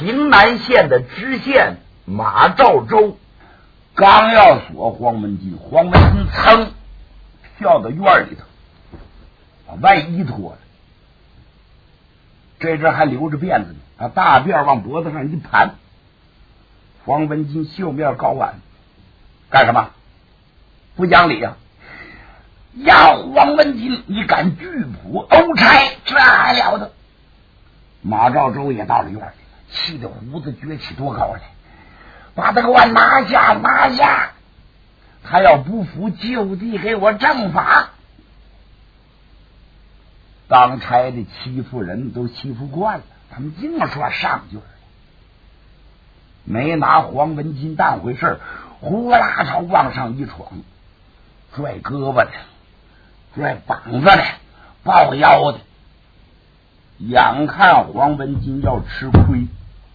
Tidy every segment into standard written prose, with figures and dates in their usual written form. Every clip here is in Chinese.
平南县的知县马兆州刚要锁黄文金，黄文金噌跳到院里头，把外衣脱了，这阵还留着辫子呢，把大辫往脖子上一盘。黄文金袖面高挽，干什么？不讲理啊！呀，黄文金，你敢拒捕欧差，这还了得！马兆州也到了院里，气得胡子撅起多高来，把他给我拿下，拿下！他要不服，就地给我正法。当差的欺负人都欺负惯了，他们净说上句，没拿黄文金当回事，呼啦朝往上一闯，拽胳膊的，拽膀子的，抱腰的，眼看黄文金要吃亏，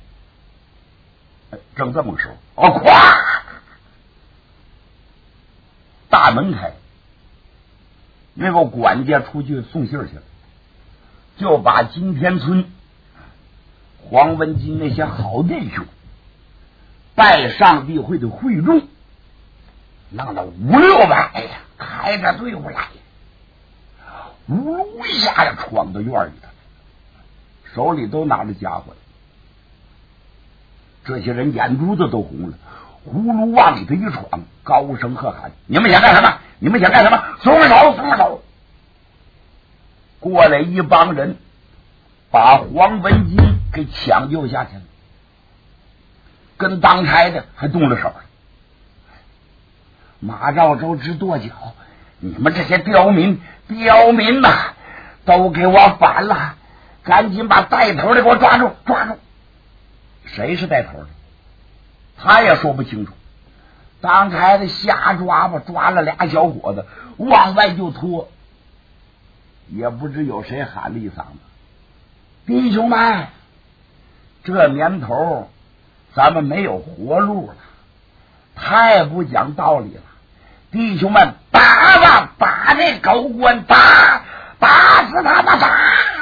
正这么个时候，咵，大门开，那个管家出去送信去了，就把金田村黄文金那些好弟兄拜上帝会的会众弄了500-600呀，开着队伍来，呜一下就闯到院里头，手里都拿着家伙，这些人眼珠子都红了，呼噜往里头一闯，高声喝喊：你们想干什么？你们想干什么？松手，松手！过来一帮人把黄文金给抢救下去了，跟当差的还动了手了。马兆州直跺脚，你们这些刁民呐，都给我反了，赶紧把带头的给我抓住，抓住！谁是带头的？他也说不清楚。当差的瞎抓吧，抓了俩小伙子往外就拖，也不知有谁喊了一嗓子：弟兄们，这年头咱们没有活路了，太不讲道理了！弟兄们，打吧，打这狗官，打死他吧，打！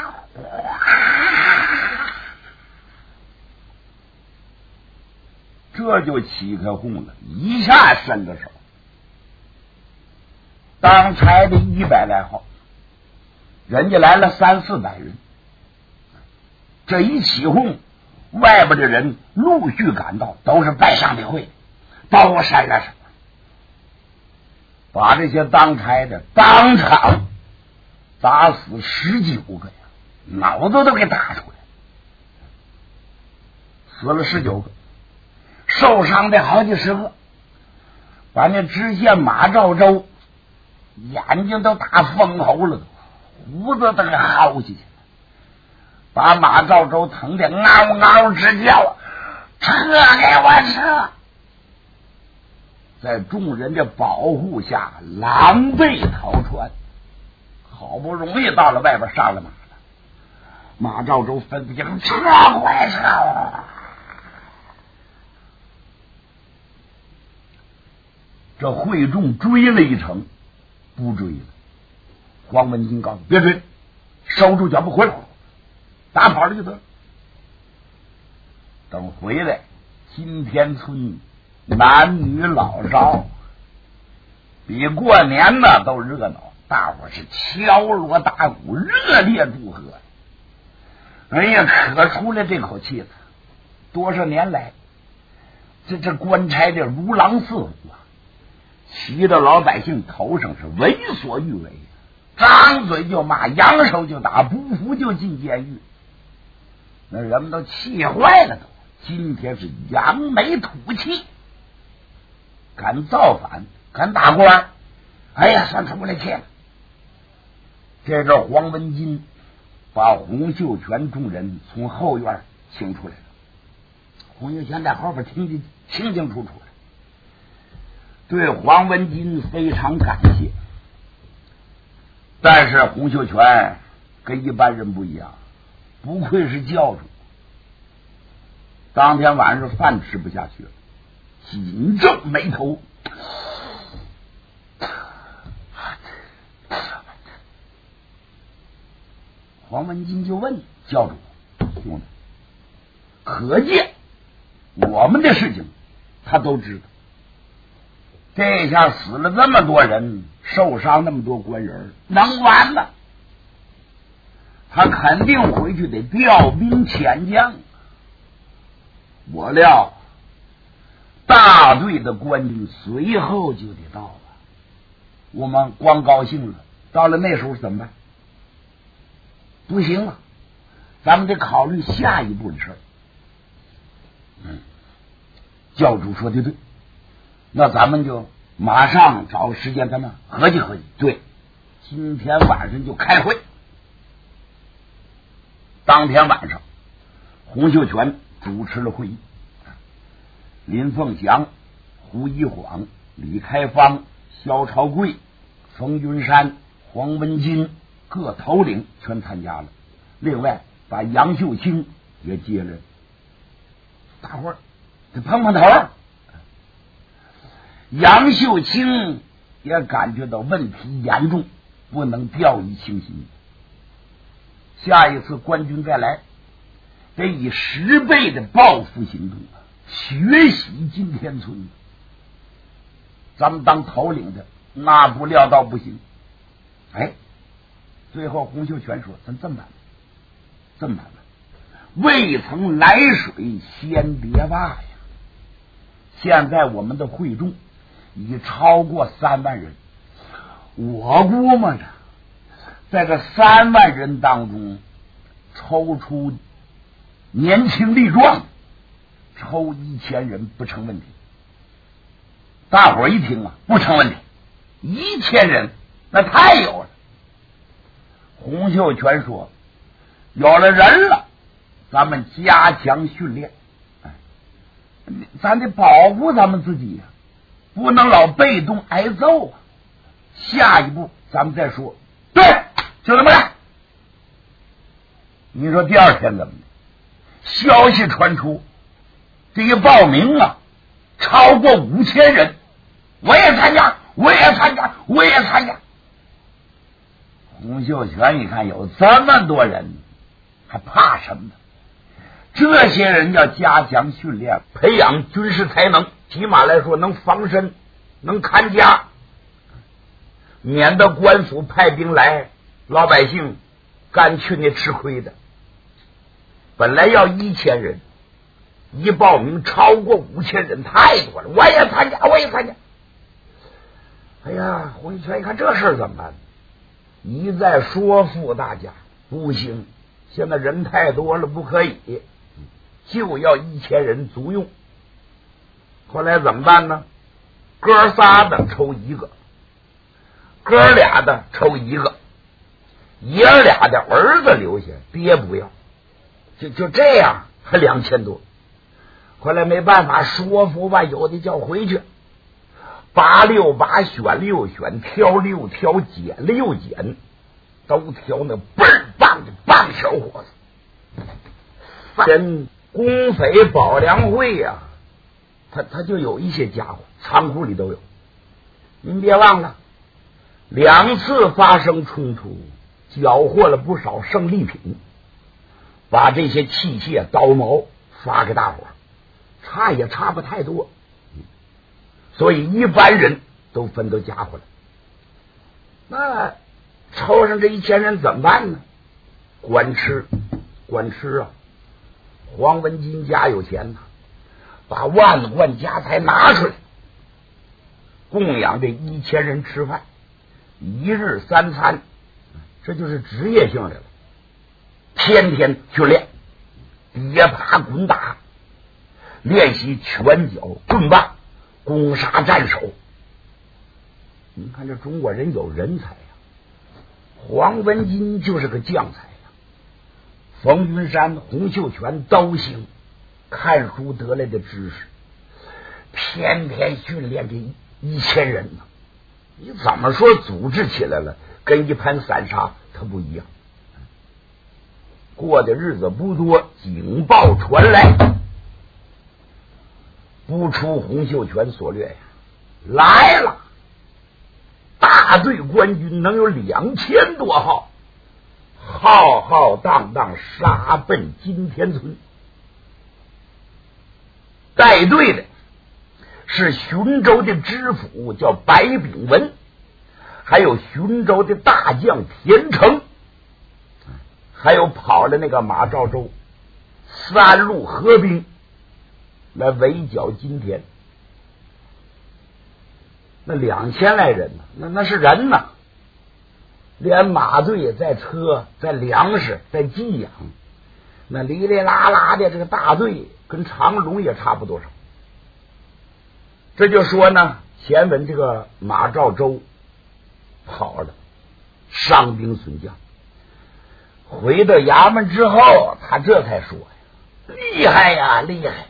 这就起开哄了，一下伸着手，当差的100来号，人家来了300-400人，这一起哄，外边的人陆续赶到，都是拜上帝会，都伸了手，把这些当差的当场打死19个呀，脑子都给打出来，死了19个，受伤的好几十个，把那知县马兆州眼睛都打封喉了，胡子都给薅起去，把马兆州疼得嗷嗷直叫，撤给我撤！在众人的保护下狼狈逃窜，好不容易到了外边上了马了，马兆州分不清，撤回撤！这会众追了一程，不追了。黄文金告诉别追，收住脚步回来，打跑了就得了。等回来，金田村男女老少比过年呢都热闹，大伙是敲锣打鼓，热烈祝贺。哎呀，可出来这口气了！多少年来，这官差的如狼似虎啊，骑到老百姓头上是为所欲为，张嘴就骂，扬手就打，不服就进监狱。那人们都气坏了都。今天是扬眉吐气，敢造反，敢打官，哎呀，算出来气了。这阵黄文金把洪秀全众人从后院请出来了，洪秀全在后边听得清清楚楚的，对黄文金非常感谢。但是洪秀全跟一般人不一样，不愧是教主，当天晚上饭吃不下去了，紧皱眉头。黄文金就问教主：兄弟， 可见我们的事情他都知道。这下死了这么多人，受伤那么多官员，能完了？他肯定回去得调兵遣将。我料大队的官军随后就得到了，我们光高兴了，到了那时候怎么办？不行了，咱们得考虑下一步的事儿。教主说的对，那咱们就马上找个时间，咱们合计合计。对，今天晚上就开会。当天晚上，洪秀全主持了会议，林凤祥、胡一晃、李开芳、萧朝贵、冯云山、黄文金各头领全参加了，另外把杨秀清也接了。大伙儿得碰碰头。杨秀清也感觉到问题严重，不能掉以轻心。下一次官军再来，得以10倍的报复行动，学习金田村。咱们当头领的那不料到不行。最后洪秀全说：“咱这么办吧，未曾来水先别罢呀！现在我们的会众已超过3万人，我估摸着在这3万人当中抽出年轻力壮，抽1000人不成问题。”大伙儿一听啊，不成问题，1000人那太有了。洪秀全说：“有了人了，咱们加强训练，咱得保护咱们自己呀，不能老被动挨揍啊。下一步咱们再说。”对，就这么干。你说第二天怎么的？消息传出，这个报名啊，超过5000人，我也参加。洪秀全一看有这么多人，还怕什么？这些人要加强训练，培养军事才能，起码来说能防身，能看家，免得官府派兵来，老百姓干去那吃亏的。本来要1000人，一报名超过5000人，太多了，我也参加。哎呀，洪秀全一看这事儿怎么办？一再说服大家，不行，现在人太多了，不可以，就要1000人足用。后来怎么办呢？哥仨的抽1个，哥俩的抽1个，爷俩的儿子留下，爹不要，就这样，还2000多。后来没办法说服吧，有的叫回去，8溜8选6选，挑6挑，捡6捡，都挑那倍儿棒的棒小伙子。人公匪保良会呀，他就有一些家伙，仓库里都有。您别忘了，2次发生冲突，缴获了不少胜利品，把这些器械刀矛发给大伙，差也差不太多，所以一般人都分到家伙了。那抽上这1000人怎么办呢？管吃啊！黄文金家有钱呐，把万贯家财拿出来，供养这1000人吃饭，1日3餐，这就是职业性的了。天天训练，跌爬滚打，练习拳脚棍棒，攻杀战守。你看这中国人有人才呀，黄文金就是个将才呀，冯云山、洪秀全都行，看书得来的知识，天天训练这1000人呢。你怎么说组织起来了，跟一盘散沙它不一样。过的日子不多，警报传来，不出洪秀全所料呀，来了，大队官军能有2000多号，浩浩荡荡杀奔金田村。 带队的是浔州的知府叫白炳文，还有浔州的大将田成，还有跑了那个马兆州3路合兵来围剿金田。那2000来人呢，那是人呐，连马队在车在粮食在寄养，那哩哩啦啦的这个大队跟长龙也差不多少。这就说呢，前文这个马兆州跑了，伤兵损将，回到衙门之后，他这才说呀，厉害呀厉害，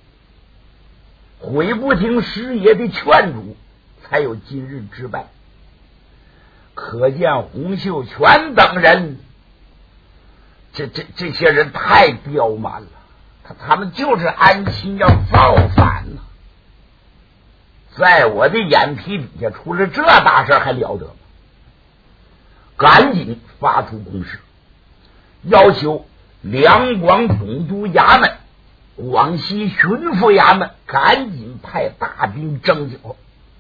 悔不听师爷的劝阻，才有今日之败。可见洪秀全等人，这些人太刁蛮了，他们就是安心要造反呢。在我的眼皮底下出了这大事还了得吗？赶紧发出公示，要求两广总督衙门、广西巡抚衙门赶紧派大兵征剿。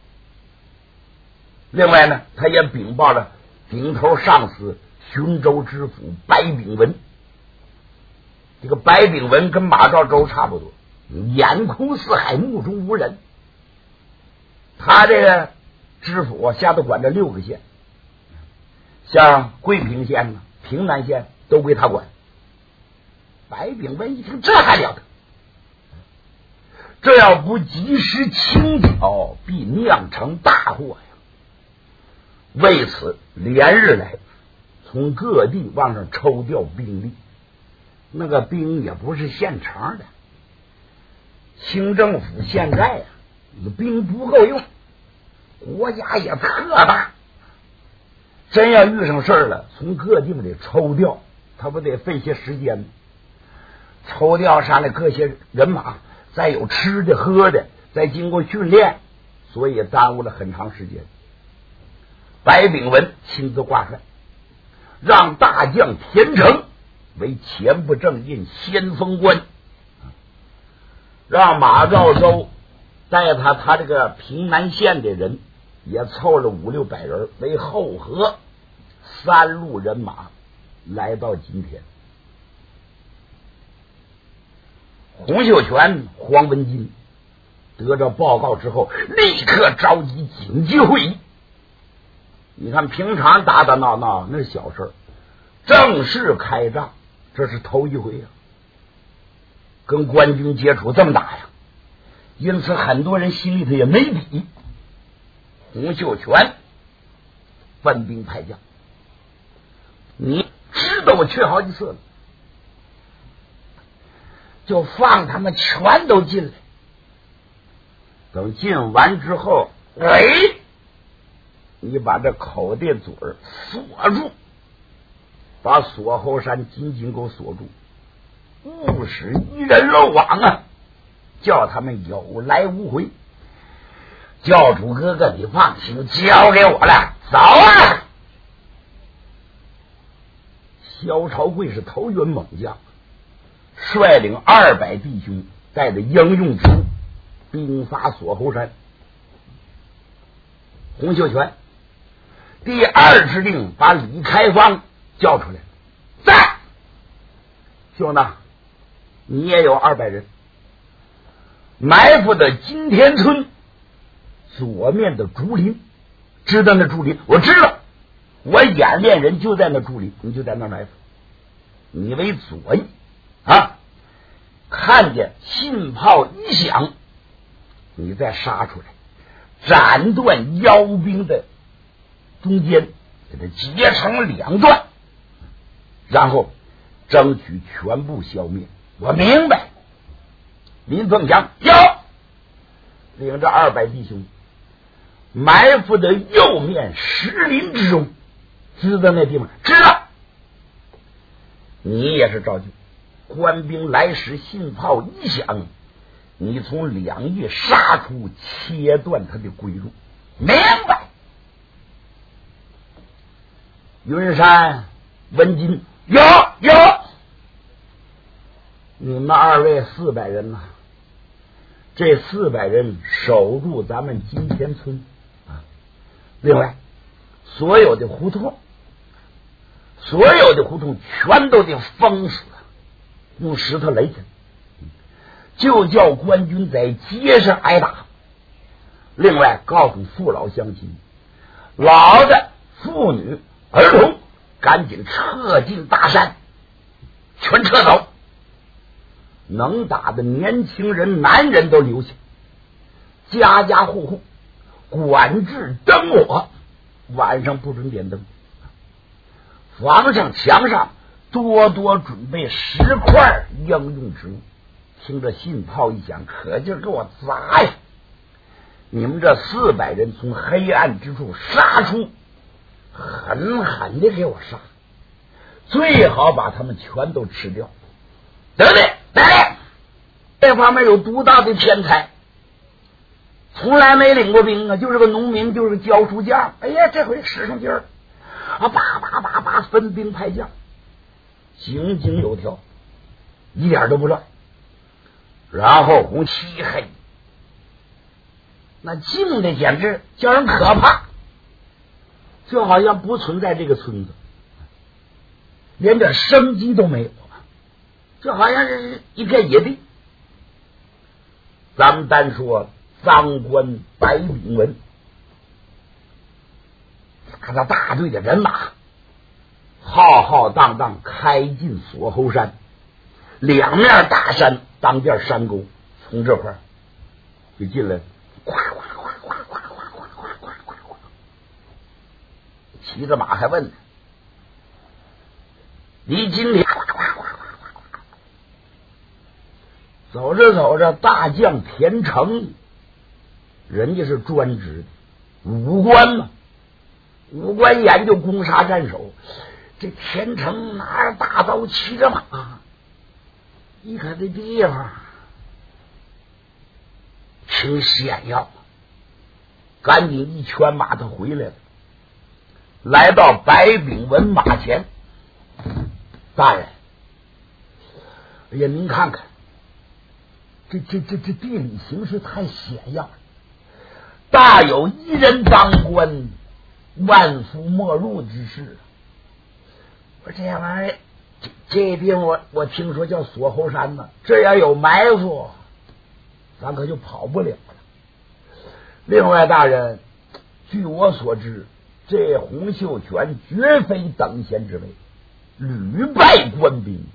另外呢，他也禀报了顶头上司浔州知府白炳文。这个白炳文跟马兆州差不多，眼空四海，目中无人。他这个知府下头管着6个县，像桂平县呢、平南县都归他管。白炳文一听，这还了得，这要不及时清剿，必酿成大祸呀。为此连日来从各地往上抽调兵力，那个兵也不是现成的，清政府现在呀，兵不够用，国家也特大，真要遇上事儿了，从各地方得抽调，他不得费些时间吗？抽调上来各些人马，再有吃的喝的，再经过训练，所以耽误了很长时间。白炳文亲自挂帅，让大将田成为前不正印先锋官，让马兆州带他这个平南县的人也凑了500-600人为后合，3路人马来到今天。洪秀全、黄文金得着报告之后，立刻召集紧急会议。你看平常打打闹闹那是小事，正式开仗这是头一回呀，跟官军接触这么大呀，因此很多人心里头也没底。洪秀全分兵派将，你知道我去好几次了，就放他们全都进来，等进完之后，你把这口的嘴锁住，把锁后山紧紧给我锁住，勿使一人漏网啊，叫他们有来无回。教主哥哥你放心，交给我了，走啊！萧朝贵是头云猛将，率领200弟兄，带着英勇之物，兵发锁后山。洪秀全第2指令把李开芳叫出来，在兄弟，你也有200人，埋伏的金田村左面的竹林，知道那竹林？我知道，我演练人就在那竹林，你就在那埋伏，你为左翼啊！看见信炮一响，你再杀出来，斩断妖兵的中间，给它截成2段，然后争取全部消灭。我明白。林凤祥领着200弟兄埋伏的右面石林之中，知道那地方？知道。你也是照旧，官兵来时信炮一响，你从2翼杀出，切断他的归路。明白。云山、文金有，你们2位400人呐， 这400人守住咱们金田村啊。另外，所有的胡同全都得封死，用石头垒起来，就叫官军在街上挨打。另外，告诉父老乡亲，老的、妇女、儿童赶紧撤进大山，全撤走。能打的年轻人、男人都留下，家家户户管制灯火，晚上不准点灯。房上、墙上多多准备10块应用植物。听着信炮一响，可劲儿给我砸呀！你们这400人从黑暗之处杀出，狠狠的给我杀，最好把他们全都吃掉。得嘞，这方面有独到的天才，从来没领过兵啊，就是个农民，就是个教书匠。哎呀，这回使上劲儿啊，叭分兵派将，井井有条，一点都不乱。然后红漆黑，那静的简直叫人可怕，就好像不存在这个村子，连点生机都没有，就好像是一片野地。咱们单说赃官白炳文，看到大队的人马浩浩荡荡开进锁喉山，两面大山当间山沟，从这块就进来，呱呱呱呱呱呱呱呱呱呱，骑着马还问呢，离今天走着走着，大将田成，人家是专职的武官嘛，武官研究攻杀战守。这田成拿着大刀，骑着马，一看这地方挺险要，赶紧一圈马，他回来了，来到白炳文马前。大人，哎呀，您看看，这地理形势太险要了，大有一人当官，万夫莫入之势。我这玩意儿，这地方我听说叫锁喉山呢，这要有埋伏，咱可就跑不了了。另外，大人，据我所知，这洪秀全绝非等闲之辈，屡败官兵，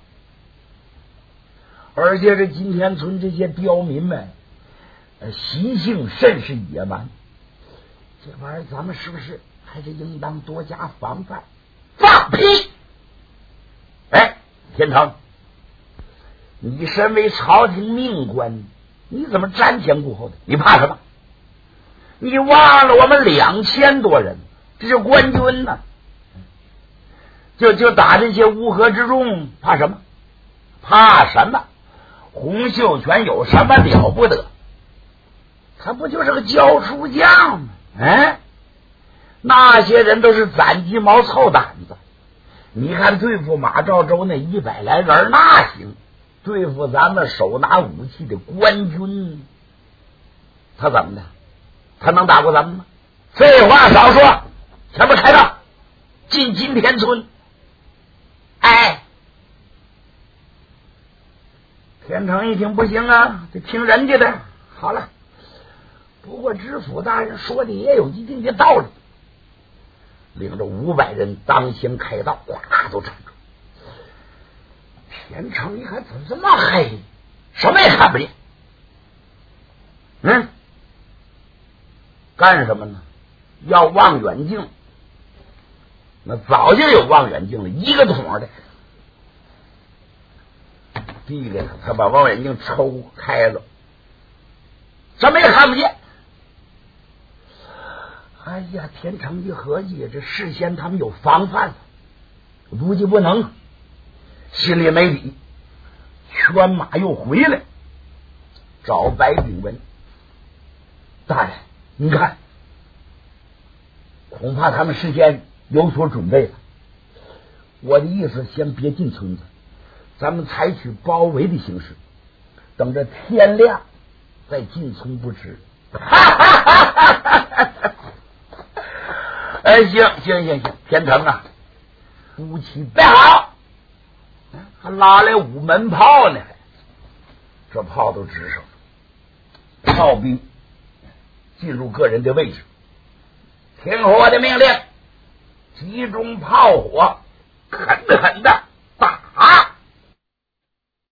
而且这金田村这些刁民们，习性甚是野蛮。这玩意儿，咱们是不是还是应当多加防范？放屁！哎，田成，你身为朝廷命官，你怎么瞻前顾后的？你怕什么？你忘了我们2000多人，这是官军呢，就打这些乌合之众，怕什么？怕什么？洪秀全有什么了不得？他不就是个教书匠吗？那些人都是攒鸡毛凑胆子。你看对付马兆州那100来人那行，对付咱们手拿武器的官军，他怎么的？他能打过咱们吗？废话少说，前面开道，进金田村。哎，田成一听不行啊，得听人家的。好了，不过知府大人说的也有一定的道理，领着500人当先开道，哗都站住。田成一看怎么这么黑，什么也看不见。干什么呢？要望远镜，那早就有望远镜了，一个桶的递给他，他把望远镜抽开了，什么也看不见。哎呀，田成一合计，这事先他们有防范，估计不能，心里没底，圈马又回来找白炳文。大人，你看，恐怕他们事先有所准备了。我的意思，先别进村子，咱们采取包围的形式，等着天亮再进从不迟。行，天成啊，武器摆好，还拉来五门炮呢，这炮都支上了。炮兵进入个人的位置，听我的命令，集中炮火，狠狠的